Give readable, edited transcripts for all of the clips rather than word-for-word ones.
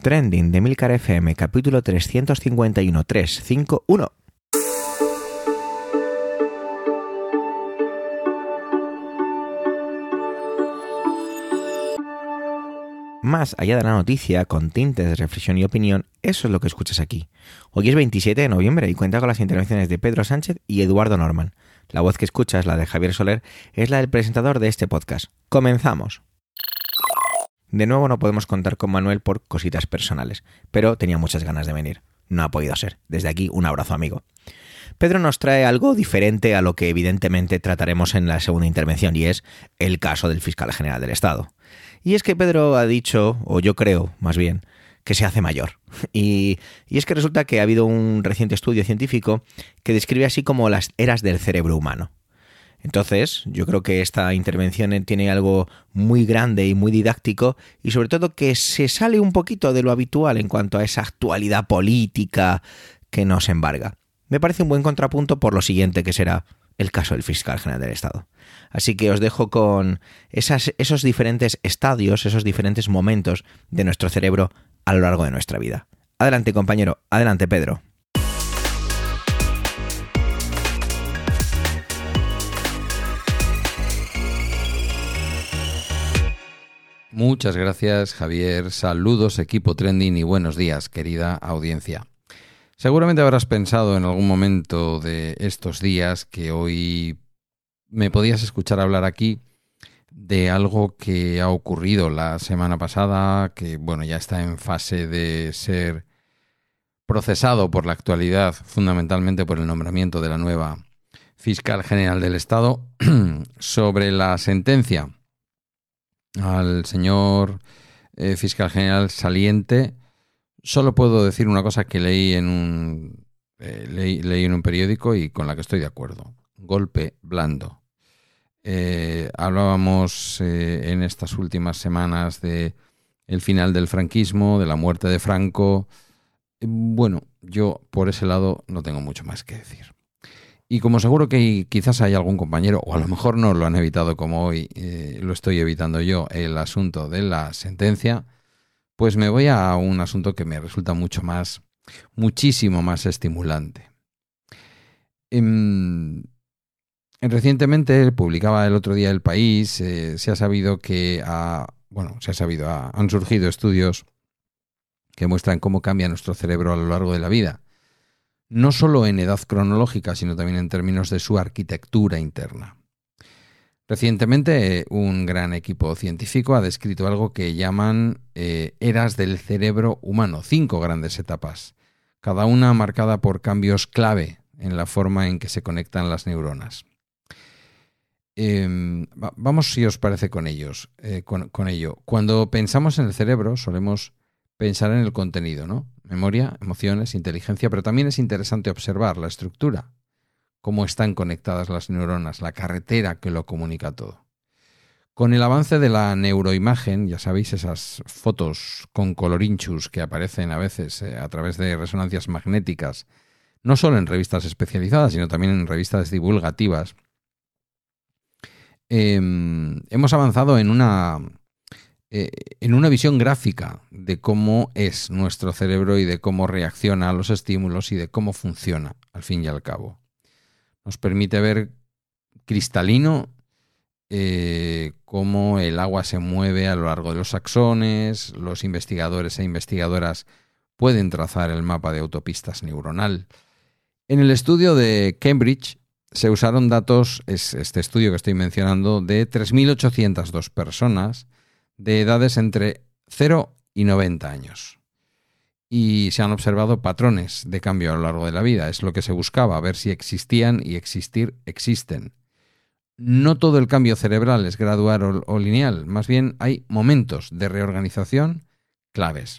Trending de Emilcar FM, capítulo 351. Más allá de la noticia, con tintes de reflexión y opinión, eso es lo que escuchas aquí. Hoy es 27 de noviembre y cuenta con las intervenciones de Pedro Sánchez y Eduardo Norman. La voz que escuchas, la de Javier Soler, es la del presentador de este podcast. ¡Comenzamos! De nuevo no podemos contar con Manuel por cositas personales, pero tenía muchas ganas de venir. No ha podido ser. Desde aquí, un abrazo, amigo. Pedro nos trae algo diferente a lo que evidentemente trataremos en la segunda intervención, y es el caso del fiscal general del Estado. Y es que Pedro ha dicho, o yo creo más bien, que se hace mayor. Y es que resulta que ha habido un reciente estudio científico que describe así como las eras del cerebro humano. Entonces, yo creo que esta intervención tiene algo muy grande y muy didáctico y sobre todo que se sale un poquito de lo habitual en cuanto a esa actualidad política que nos embarga. Me parece un buen contrapunto por lo siguiente que será el caso del fiscal general del Estado. Así que os dejo con esos diferentes estadios, esos diferentes momentos de nuestro cerebro a lo largo de nuestra vida. Adelante, compañero. Adelante, Pedro. Muchas gracias, Javier. Saludos, equipo Trending, y buenos días, querida audiencia. Seguramente habrás pensado en algún momento de estos días que hoy me podías escuchar hablar aquí de algo que ha ocurrido la semana pasada, que ya está en fase de ser procesado por la actualidad, fundamentalmente por el nombramiento de la nueva fiscal general del Estado, sobre la sentencia al señor fiscal general saliente. Solo puedo decir una cosa que leí en un periódico y con la que estoy de acuerdo. Golpe blando. Hablábamos en estas últimas semanas de el final del franquismo, de la muerte de Franco. Yo por ese lado no tengo mucho más que decir. Y como seguro que quizás hay algún compañero, o a lo mejor no lo han evitado como hoy lo estoy evitando yo, el asunto de la sentencia, pues me voy a un asunto que me resulta muchísimo más estimulante. Recientemente publicaba el otro día El País, han surgido estudios que muestran cómo cambia nuestro cerebro a lo largo de la vida. No solo en edad cronológica, sino también en términos de su arquitectura interna. Recientemente, un gran equipo científico ha descrito algo que llaman eras del cerebro humano, 5 grandes etapas, cada una marcada por cambios clave en la forma en que se conectan las neuronas. Vamos, si os parece, con ello. Cuando pensamos en el cerebro, solemos pensar en el contenido, ¿no? Memoria, emociones, inteligencia, pero también es interesante observar la estructura, cómo están conectadas las neuronas, la carretera que lo comunica todo. Con el avance de la neuroimagen, ya sabéis, esas fotos con colorinchus que aparecen a veces a través de resonancias magnéticas, no solo en revistas especializadas, sino también en revistas divulgativas, hemos avanzado en una visión gráfica de cómo es nuestro cerebro y de cómo reacciona a los estímulos y de cómo funciona, al fin y al cabo. Nos permite ver cristalino cómo el agua se mueve a lo largo de los axones. Los investigadores e investigadoras pueden trazar el mapa de autopistas neuronal. En el estudio de Cambridge se usaron datos, es este estudio que estoy mencionando, de 3.802 personas de edades entre 0 y 90 años. Y se han observado patrones de cambio a lo largo de la vida. Es lo que se buscaba, ver si existían y existen. No todo el cambio cerebral es gradual o lineal, más bien hay momentos de reorganización claves.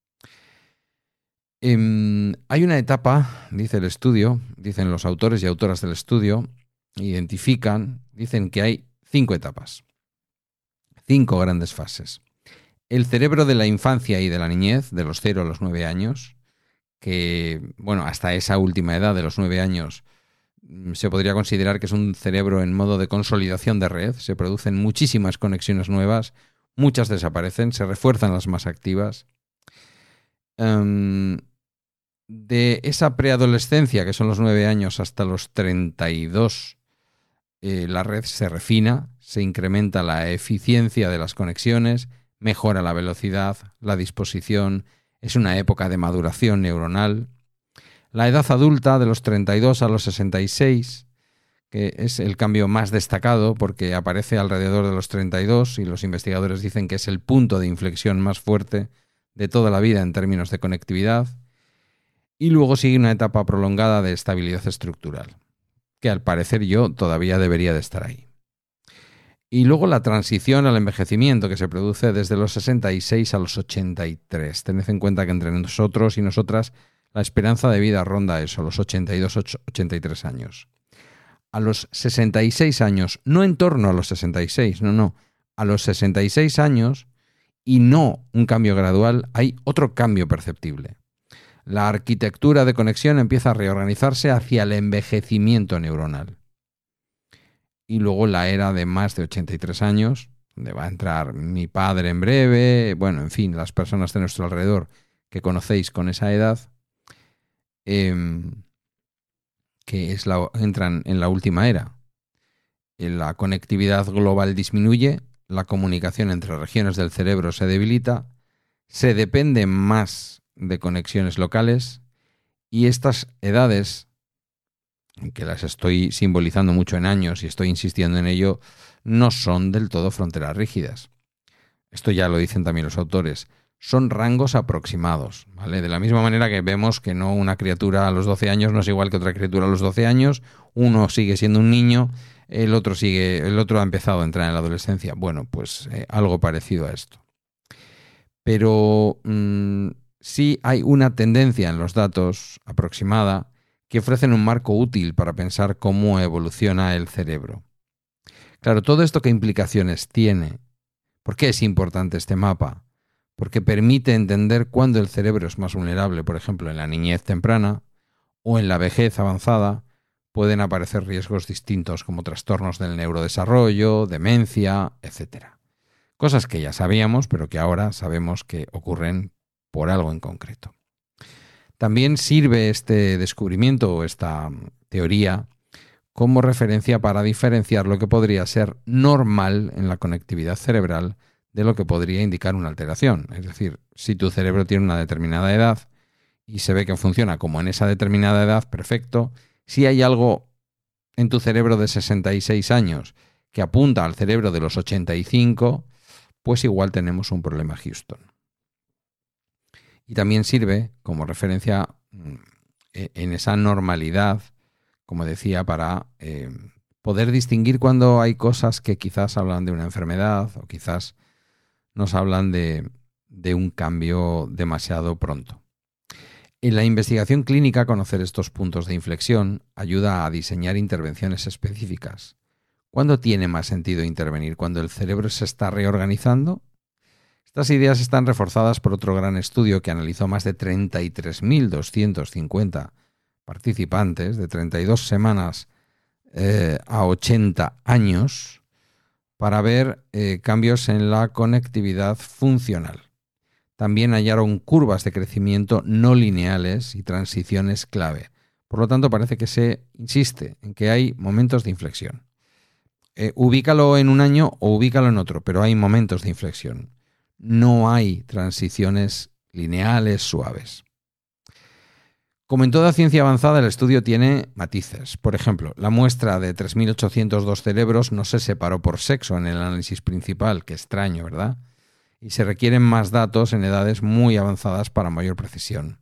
Hay una etapa, dice el estudio, dicen los autores y autoras del estudio, dicen que hay 5 etapas, 5 grandes fases. El cerebro de la infancia y de la niñez, de los 0 a los 9 años, que, hasta esa última edad de los 9 años, se podría considerar que es un cerebro en modo de consolidación de red. Se producen muchísimas conexiones nuevas, muchas desaparecen, se refuerzan las más activas. De esa preadolescencia, que son los 9 años, hasta los 32, la red se refina, se incrementa la eficiencia de las conexiones, mejora la velocidad, la disposición, es una época de maduración neuronal. La edad adulta, de los 32 a los 66, que es el cambio más destacado porque aparece alrededor de los 32 y los investigadores dicen que es el punto de inflexión más fuerte de toda la vida en términos de conectividad. Y luego sigue una etapa prolongada de estabilidad estructural, que al parecer yo todavía debería de estar ahí. Y luego la transición al envejecimiento que se produce desde los 66 a los 83. Tened en cuenta que entre nosotros y nosotras la esperanza de vida ronda eso, los 82-83 años. A los 66 años, no en torno a los 66, no, a los 66 años, y no un cambio gradual, hay otro cambio perceptible. La arquitectura de conexión empieza a reorganizarse hacia el envejecimiento neuronal. Y luego la era de más de 83 años, donde va a entrar mi padre en breve, bueno, en fin, las personas de nuestro alrededor que conocéis con esa edad, entran en la última era. La conectividad global disminuye, la comunicación entre regiones del cerebro se debilita, se depende más de conexiones locales y estas edades, que las estoy simbolizando mucho en años y estoy insistiendo en ello, no son del todo fronteras rígidas. Esto ya lo dicen también los autores. Son rangos aproximados, ¿vale? De la misma manera que vemos que no una criatura a los 12 años no es igual que otra criatura a los 12 años, uno sigue siendo un niño, el otro ha empezado a entrar en la adolescencia. Bueno, pues algo parecido a esto. Pero sí hay una tendencia en los datos aproximada que ofrecen un marco útil para pensar cómo evoluciona el cerebro. Claro, ¿todo esto qué implicaciones tiene? ¿Por qué es importante este mapa? Porque permite entender cuándo el cerebro es más vulnerable, por ejemplo, en la niñez temprana o en la vejez avanzada, pueden aparecer riesgos distintos como trastornos del neurodesarrollo, demencia, etc. Cosas que ya sabíamos, pero que ahora sabemos que ocurren por algo en concreto. También sirve este descubrimiento o esta teoría como referencia para diferenciar lo que podría ser normal en la conectividad cerebral de lo que podría indicar una alteración. Es decir, si tu cerebro tiene una determinada edad y se ve que funciona como en esa determinada edad, perfecto. Si hay algo en tu cerebro de 66 años que apunta al cerebro de los 85, pues igual tenemos un problema Houston. Y también sirve como referencia en esa normalidad, como decía, para poder distinguir cuando hay cosas que quizás hablan de una enfermedad o quizás nos hablan de un cambio demasiado pronto. En la investigación clínica, conocer estos puntos de inflexión ayuda a diseñar intervenciones específicas. ¿Cuándo tiene más sentido intervenir? ¿Cuando el cerebro se está reorganizando? Estas ideas están reforzadas por otro gran estudio que analizó más de 33.250 participantes de 32 semanas a 80 años para ver cambios en la conectividad funcional. También hallaron curvas de crecimiento no lineales y transiciones clave. Por lo tanto, parece que se insiste en que hay momentos de inflexión. Ubícalo en un año o ubícalo en otro, pero hay momentos de inflexión. No hay transiciones lineales suaves. Como en toda ciencia avanzada, el estudio tiene matices. Por ejemplo, la muestra de 3.802 cerebros no se separó por sexo en el análisis principal. Qué extraño, ¿verdad? Y se requieren más datos en edades muy avanzadas para mayor precisión.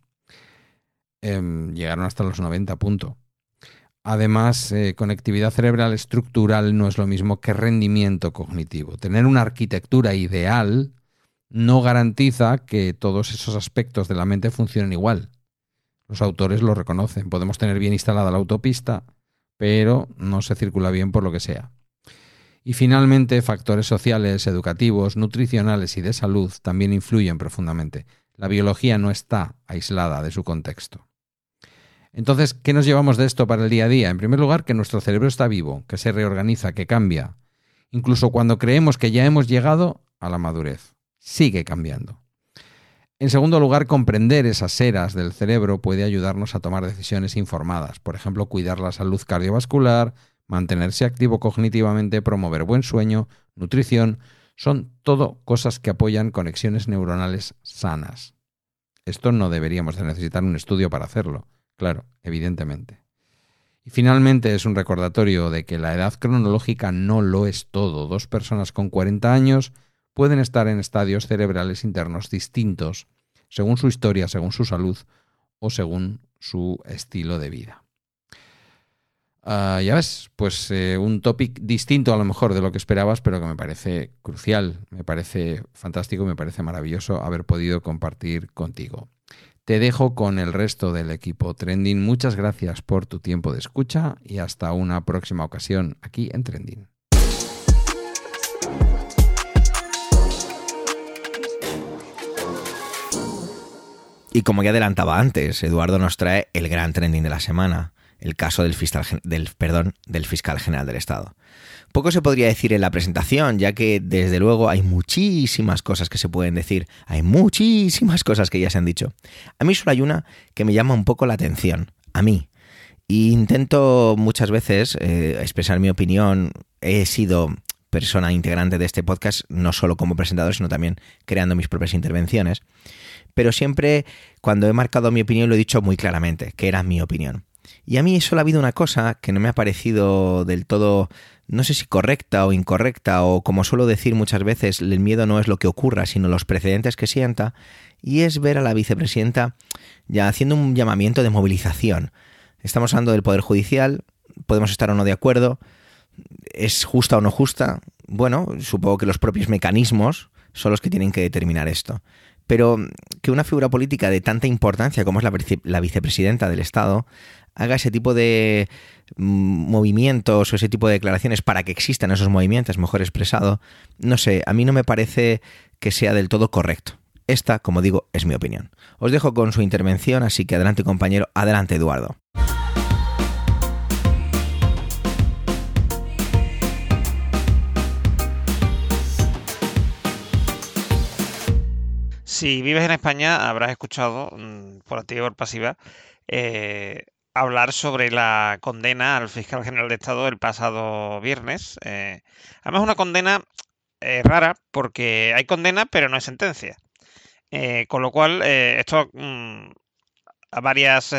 Llegaron hasta los 90, punto. Además, conectividad cerebral estructural no es lo mismo que rendimiento cognitivo. Tener una arquitectura ideal no garantiza que todos esos aspectos de la mente funcionen igual. Los autores lo reconocen. Podemos tener bien instalada la autopista, pero no se circula bien por lo que sea. Y finalmente, factores sociales, educativos, nutricionales y de salud también influyen profundamente. La biología no está aislada de su contexto. Entonces, ¿qué nos llevamos de esto para el día a día? En primer lugar, que nuestro cerebro está vivo, que se reorganiza, que cambia. Incluso cuando creemos que ya hemos llegado a la madurez, sigue cambiando. En segundo lugar, comprender esas eras del cerebro puede ayudarnos a tomar decisiones informadas. Por ejemplo, cuidar la salud cardiovascular, mantenerse activo cognitivamente, promover buen sueño, nutrición. Son todo cosas que apoyan conexiones neuronales sanas. Esto no deberíamos de necesitar un estudio para hacerlo, claro, evidentemente. Y finalmente es un recordatorio de que la edad cronológica no lo es todo. 2 personas con 40 años pueden estar en estadios cerebrales internos distintos según su historia, según su salud o según su estilo de vida. Ya ves, pues un topic distinto a lo mejor de lo que esperabas, pero que me parece crucial, me parece fantástico, me parece maravilloso haber podido compartir contigo. Te dejo con el resto del equipo Trending. Muchas gracias por tu tiempo de escucha y hasta una próxima ocasión aquí en Trending. Y como ya adelantaba antes, Eduardo nos trae el gran trending de la semana, el caso del fiscal general del Estado. Poco se podría decir en la presentación, ya que desde luego hay muchísimas cosas que se pueden decir, hay muchísimas cosas que ya se han dicho. A mí solo hay una que me llama un poco la atención, a mí. Y intento muchas veces expresar mi opinión. He sido persona integrante de este podcast, no solo como presentador, sino también creando mis propias intervenciones. Pero siempre, cuando he marcado mi opinión, lo he dicho muy claramente, que era mi opinión. Y a mí solo ha habido una cosa que no me ha parecido del todo, no sé si correcta o incorrecta, o como suelo decir muchas veces, el miedo no es lo que ocurra, sino los precedentes que sienta, y es ver a la vicepresidenta ya haciendo un llamamiento de movilización. Estamos hablando del Poder Judicial, podemos estar o no de acuerdo, ¿es justa o no justa? Bueno, supongo que los propios mecanismos son los que tienen que determinar esto. Pero que una figura política de tanta importancia como es la vicepresidenta del Estado haga ese tipo de movimientos o ese tipo de declaraciones para que existan esos movimientos, mejor expresado, no sé, a mí no me parece que sea del todo correcto. Esta, como digo, es mi opinión. Os dejo con su intervención, así que adelante compañero, adelante Eduardo. Si vives en España, habrás escuchado, por activa y por pasiva, hablar sobre la condena al fiscal general de Estado el pasado viernes. Además, una condena rara, porque hay condena, pero no hay sentencia. Con lo cual, esto a varias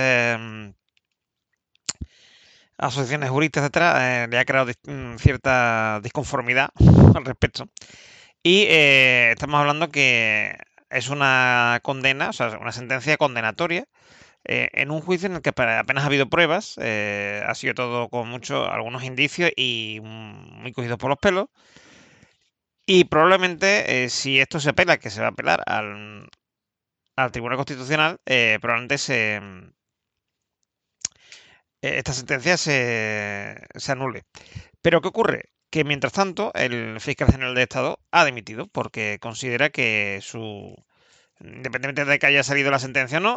asociaciones juristas, etcétera, le ha creado cierta disconformidad al respecto. Y estamos hablando que es una condena, o sea, una sentencia condenatoria en un juicio en el que apenas ha habido pruebas, ha sido todo con algunos indicios y muy cogidos por los pelos. Y probablemente, si esto se apela, que se va a apelar al Tribunal Constitucional, probablemente esta sentencia se anule. Pero ¿qué ocurre? Que mientras tanto el fiscal general de Estado ha dimitido porque considera que independientemente de que haya salido la sentencia o no,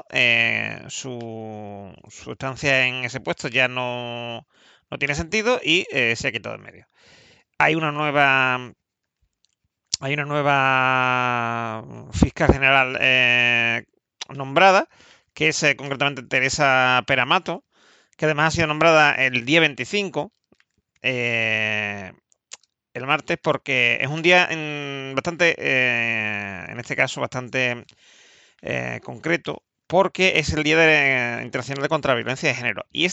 su estancia en ese puesto ya no tiene sentido y se ha quitado en medio. Hay una nueva fiscal general nombrada, que es concretamente Teresa Peramato, que además ha sido nombrada el día 25, el martes, porque es un día bastante, en este caso, bastante concreto, porque es el Día Internacional contra la Violencia de Género. Y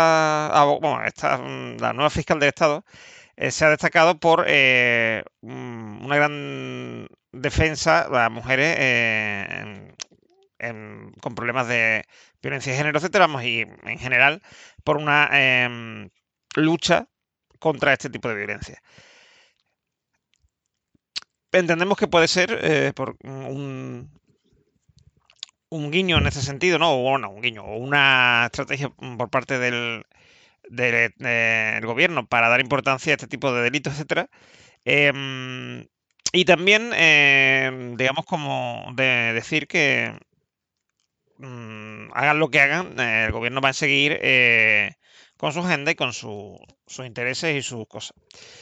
la nueva fiscal del Estado se ha destacado por una gran defensa a las mujeres con problemas de violencia de género, etcétera, y en general por una lucha contra este tipo de violencia. Entendemos que puede ser por un guiño en ese sentido, ¿no? O bueno, un guiño, o una estrategia por parte del gobierno para dar importancia a este tipo de delitos, etcétera. Y también, digamos, como de decir que hagan lo que hagan, el gobierno va a seguir con su agenda y con sus intereses y sus cosas.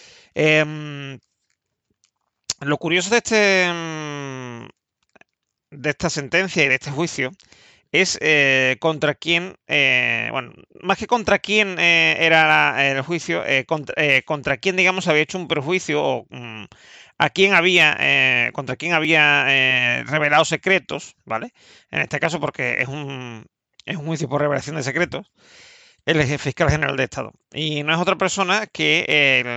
Lo curioso de de esta sentencia y de este juicio es contra quién, bueno, más que contra quién era el juicio, contra quién, digamos, había hecho un perjuicio o a quién había, contra quién había revelado secretos, ¿vale? En este caso porque es un juicio por revelación de secretos, el fiscal general de Estado. Y no es otra persona que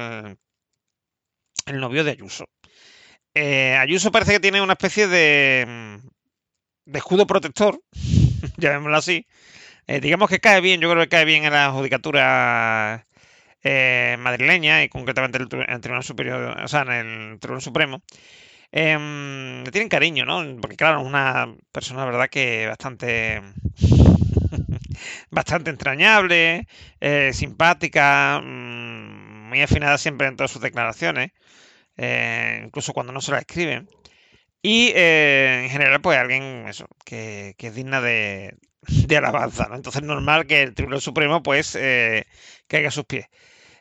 el novio de Ayuso. Ayuso parece que tiene una especie de escudo protector, llamémoslo así. Digamos que cae bien, yo creo que cae bien en la judicatura madrileña y concretamente en el Tribunal Superior, o sea, en el Tribunal Supremo. Le tienen cariño, ¿no? Porque claro, es una persona, la verdad, que bastante bastante entrañable, simpática, muy afinada siempre en todas sus declaraciones, incluso cuando no se las escriben. Y en general, pues alguien eso, que es digna de alabanza, ¿no? Entonces es normal que el Tribunal Supremo pues caiga a sus pies.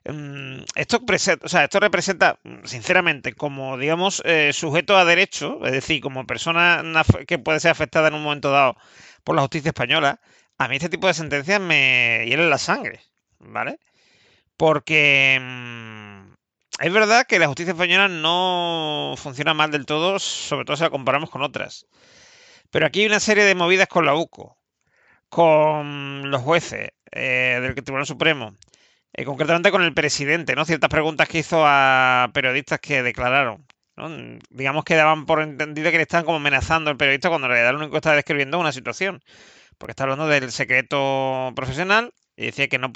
Esto representa, sinceramente, como, digamos, sujeto a derecho, es decir, como persona que puede ser afectada en un momento dado por la justicia española, a mí este tipo de sentencias me hielen la sangre, ¿vale? Porque es verdad que la justicia española no funciona mal del todo, sobre todo si la comparamos con otras. Pero aquí hay una serie de movidas con la UCO, con los jueces del Tribunal Supremo, concretamente con el presidente, ¿no? Ciertas preguntas que hizo a periodistas que declararon, ¿no? Digamos que daban por entendido que le estaban como amenazando al periodista cuando en realidad lo único que estaba describiendo es una situación. Porque está hablando del secreto profesional y decía que no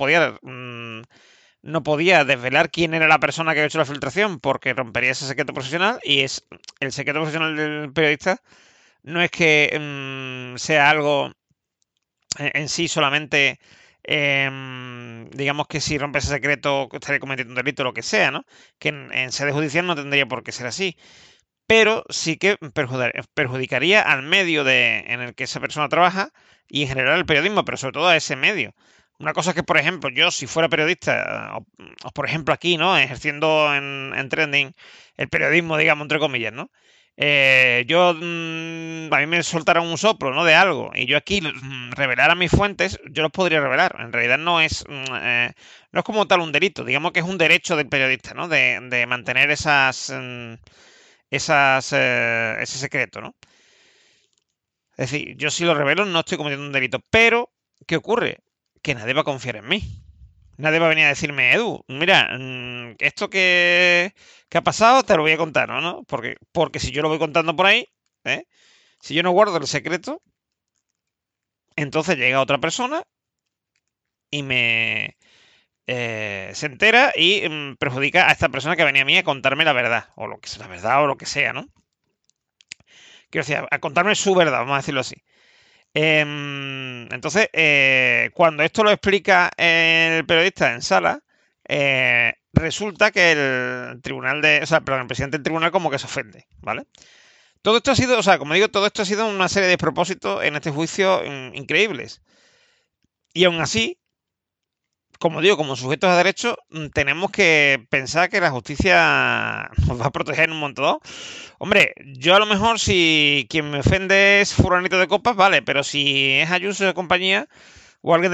podía desvelar quién era la persona que había hecho la filtración porque rompería ese secreto profesional y es el secreto profesional del periodista no es que sea algo en sí solamente digamos que si rompe ese secreto estaría cometiendo un delito o lo que sea, ¿no? Que en sede judicial no tendría por qué ser así. Pero sí que perjudicaría al medio en el que esa persona trabaja y en general el periodismo, pero sobre todo a ese medio. Una cosa es que, por ejemplo, yo si fuera periodista, o por ejemplo aquí, ¿no? Ejerciendo en Trending el periodismo, digamos, entre comillas, ¿no? A mí me soltaron un soplo, ¿no? De algo, y yo aquí revelara mis fuentes, yo los podría revelar. En realidad no es como tal un delito, digamos que es un derecho del periodista, ¿no? De mantener ese secreto, ¿no? Es decir, yo si lo revelo no estoy cometiendo un delito, pero ¿qué ocurre? Que nadie va a confiar en mí. Nadie va a venir a decirme, Edu, mira, esto que ha pasado te lo voy a contar, ¿no? Porque si yo lo voy contando por ahí, si yo no guardo el secreto, entonces llega otra persona y se entera y perjudica a esta persona que venía a mí a contarme la verdad, o lo que sea, la verdad o lo que sea, ¿no? Quiero decir, a contarme su verdad, vamos a decirlo así. Entonces, cuando esto lo explica el periodista en sala, resulta que el presidente del tribunal como que se ofende, ¿vale? Todo esto ha sido, o sea, como digo, todo esto ha sido una serie de despropósitos en este juicio increíbles. Y aún así, como digo, como sujetos a derecho, tenemos que pensar que la justicia nos va a proteger en un momento dado. Hombre, yo a lo mejor si quien me ofende es fulanito de copas, vale, pero si es Ayuso de compañía o alguien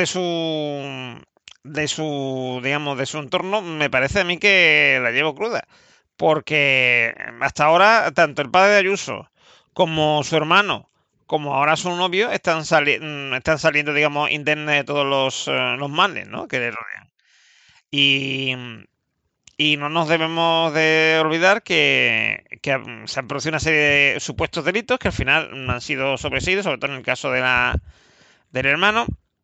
digamos, de su entorno, me parece a mí que la llevo cruda. Porque hasta ahora, tanto el padre de Ayuso como su hermano, como ahora su novio, están saliendo, digamos, indemnes de todos los males, ¿no? Que le rodean. Y no nos debemos de olvidar que se han producido una serie de supuestos delitos que al final han sido sobreseídos, sobre todo en el caso del hermano,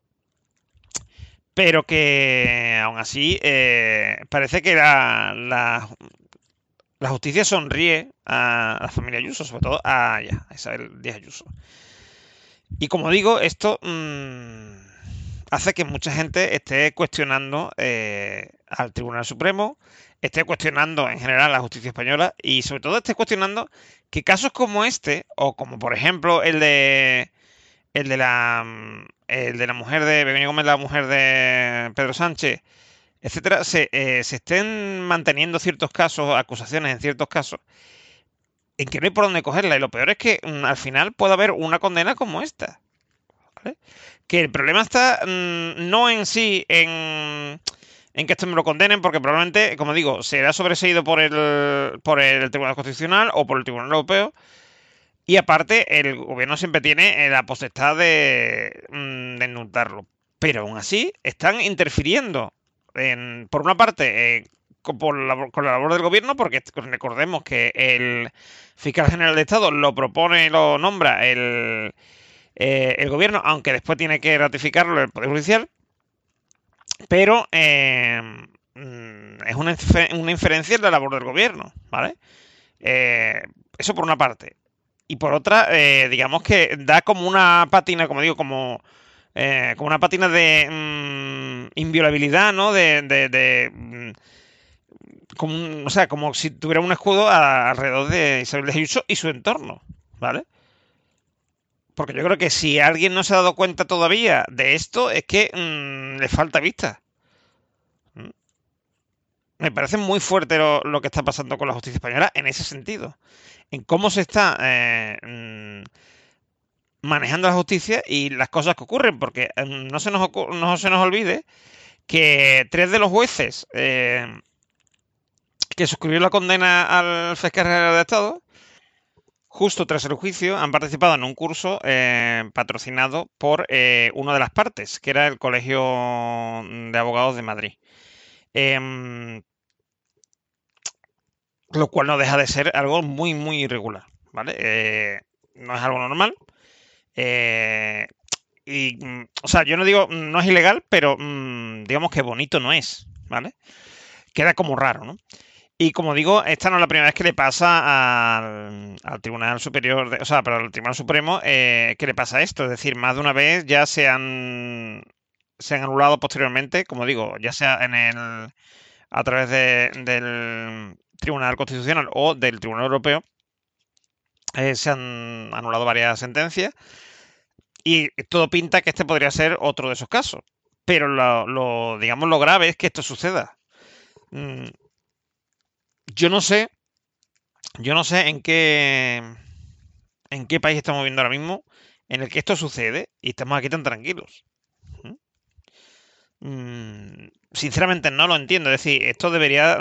pero que aún así parece que la justicia sonríe a la familia Ayuso, sobre todo a Isabel Díaz Ayuso. Y como digo, esto hace que mucha gente esté cuestionando al Tribunal Supremo, esté cuestionando en general la justicia española y sobre todo esté cuestionando que casos como este, o como por ejemplo el de la mujer de Begoña Gómez, la mujer de Pedro Sánchez, etcétera, se estén manteniendo ciertos casos, acusaciones en ciertos casos, en que no hay por dónde cogerla. Y lo peor es que al final puede haber una condena como esta, ¿vale? Que el problema está no en sí en que esto me lo condenen, porque probablemente, como digo, será sobreseído por el Tribunal Constitucional o por el Tribunal Europeo. Y aparte, el gobierno siempre tiene la potestad de indultarlo. Pero aún así, están interfiriendo, por una parte, con la labor del gobierno, porque recordemos que el fiscal general de Estado lo propone y lo nombra el gobierno, aunque después tiene que ratificarlo el Poder Judicial. Pero es una inferencia en la labor del gobierno, ¿vale? Eso por una parte. Y por otra, digamos que da como una pátina, como digo, como una pátina de inviolabilidad, ¿no? O sea, como si tuviera un escudo alrededor de Isabel de Ayuso y su entorno, ¿vale? Porque yo creo que si alguien no se ha dado cuenta todavía de esto, es que le falta vista. Me parece muy fuerte lo que está pasando con la justicia española en ese sentido. En cómo se está manejando la justicia y las cosas que ocurren, porque no se nos olvide que 3 de los jueces que suscribieron la condena al fiscal general de Estado, justo tras el juicio, han participado en un curso patrocinado por una de las partes, que era el Colegio de Abogados de Madrid. Lo cual no deja de ser algo muy, muy irregular, ¿vale? No es algo normal. O sea, yo no digo, no es ilegal, pero digamos que bonito no es, ¿vale? Queda como raro, ¿no? Y como digo, esta no es la primera vez que le pasa al Tribunal Superior, o sea, para el Tribunal Supremo, que le pasa esto. Es decir, más de una vez ya se han anulado posteriormente, como digo, ya sea a través del Tribunal Constitucional o del Tribunal Europeo, se han anulado varias sentencias y todo pinta que este podría ser otro de esos casos. Pero digamos, lo grave es que esto suceda. Yo no sé en qué país estamos viviendo ahora mismo en el que esto sucede y estamos aquí tan tranquilos. Sinceramente no lo entiendo. Es decir, esto debería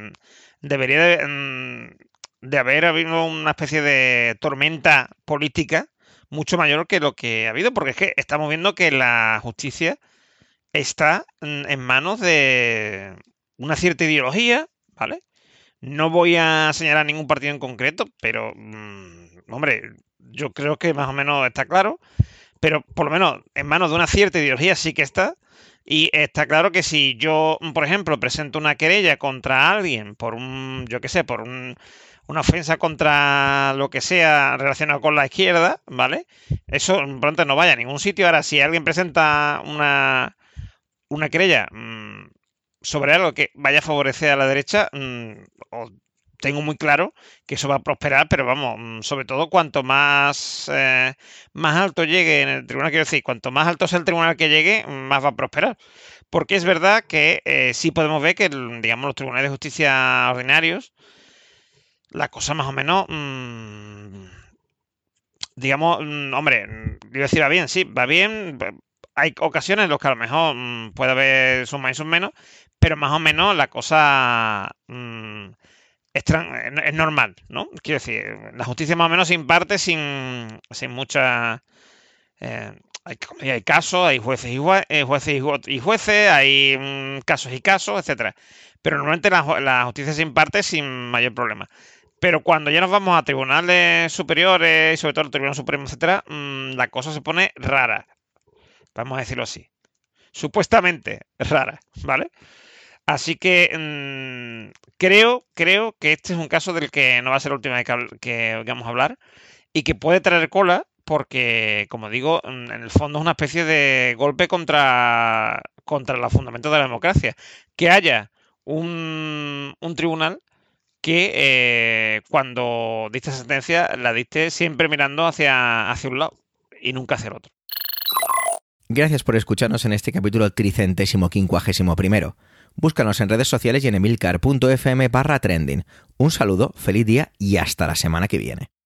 de haber habido una especie de tormenta política mucho mayor que lo que ha habido, porque es que estamos viendo que la justicia está en manos de una cierta ideología, ¿vale? No voy a señalar ningún partido en concreto, pero, hombre, yo creo que más o menos está claro, pero por lo menos en manos de una cierta ideología sí que está. Y está claro que si yo, por ejemplo, presento una querella contra alguien por yo qué sé, por una ofensa contra lo que sea relacionado con la izquierda, ¿vale? Eso pronto no vaya a ningún sitio. Ahora, si alguien presenta una querella sobre algo que vaya a favorecer a la derecha, tengo muy claro que eso va a prosperar, pero vamos, sobre todo cuanto más alto llegue en el tribunal, quiero decir, cuanto más alto sea el tribunal que llegue, más va a prosperar. Porque es verdad que sí podemos ver que, digamos, los tribunales de justicia ordinarios, la cosa más o menos, digamos, hombre, iba a decir va bien, sí, va bien. Hay ocasiones en las que a lo mejor puede haber sus más y sus menos, pero más o menos la cosa es normal, ¿no? Quiero decir, la justicia más o menos se imparte sin mucha... hay casos, hay jueces y jueces, hay casos y casos, etcétera. Pero normalmente la justicia se imparte sin mayor problema. Pero cuando ya nos vamos a tribunales superiores, y sobre todo el Tribunal Supremo, etcétera, la cosa se pone rara. Vamos a decirlo así. Supuestamente rara, ¿vale? Así que creo que este es un caso del que no va a ser la última vez que vamos a hablar y que puede traer cola porque, como digo, en el fondo es una especie de golpe contra los fundamentos de la democracia. Que haya un tribunal que cuando dicte sentencia la dicte siempre mirando hacia un lado y nunca hacia el otro. Gracias por escucharnos en este capítulo 351. Búscanos en redes sociales y en emilcar.fm/trending. Un saludo, feliz día y hasta la semana que viene.